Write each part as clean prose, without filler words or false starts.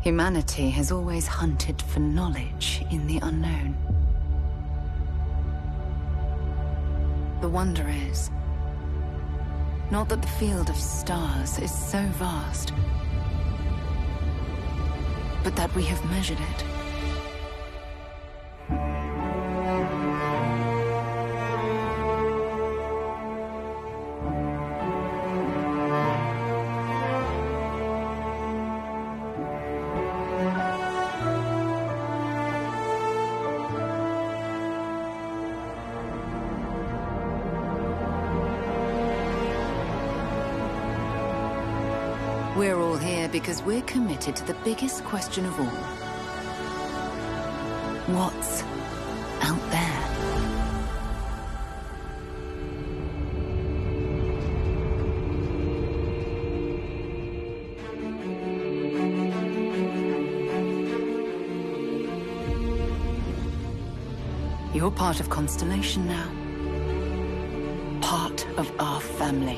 Humanity has always hunted for knowledge in the unknown. The wonder is, not that the field of stars is so vast, but that we have measured it. We're all here because we're committed to the biggest question of all. What's out there? You're part of Constellation now. Part of our family.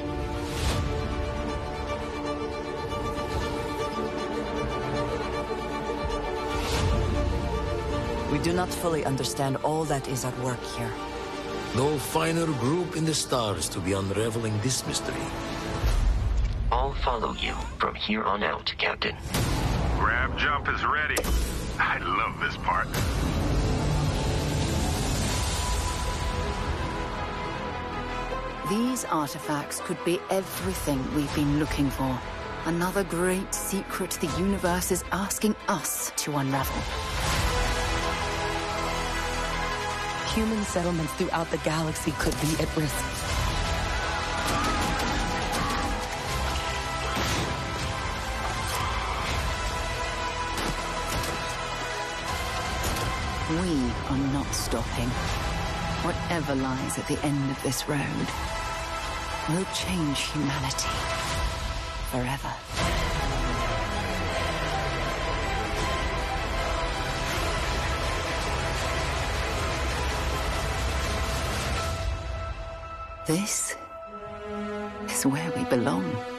We do not fully understand all that is at work here. No finer group in the stars to be unraveling this mystery. I'll follow you from here on out, Captain. Grab jump is ready. I love this part. These artifacts could be everything we've been looking for. Another great secret the universe is asking us to unravel. Human settlements throughout the galaxy could be at risk. We are not stopping. Whatever lies at the end of this road will change humanity forever. This is where we belong.